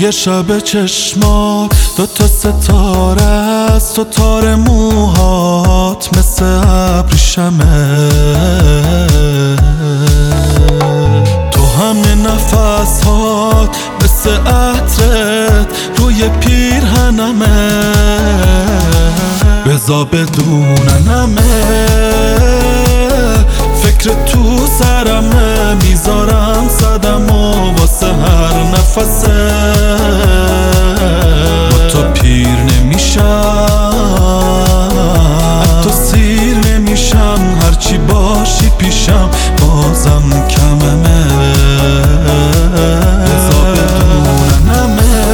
توی شب چشمات دوتا ستاره است و تار موهات مثل ابریشمه. تو همه نفسات مثل عطرت روی پیرهنمه. بذار بدوننمه، فکر تو سرمه، میذارم صدم و واسه هر نفسه. با تو پیر نمیشم، حتی سیر نمیشم، هرچی باشی پیشم بازم کممه. بذار بدوننمه،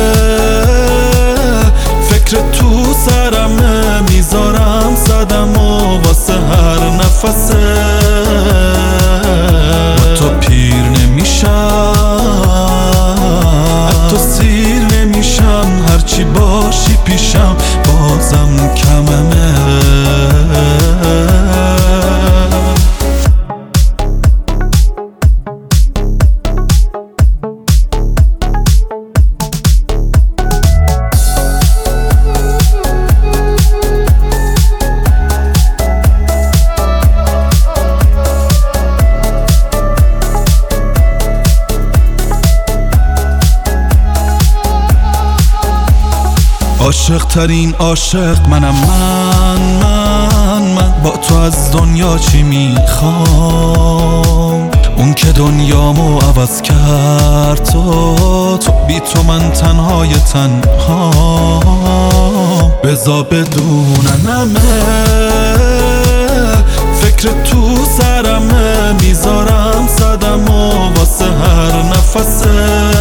فکر تو سرمه، میذارم صدم و واسه هر نفسه. با تو پیر نمیشم، حتی سیر نمیشم، هرچی باشی پیشم بازم کممه. عاشق ترین عاشق منم، من با تو از دنیا چی میخوام؟ اون که دنیامو عوض کرد، تو بی تو من تنهای تنها. بذار بدوننمه، فکر تو سرمه، میذارم صدم و واسه هر نفسه.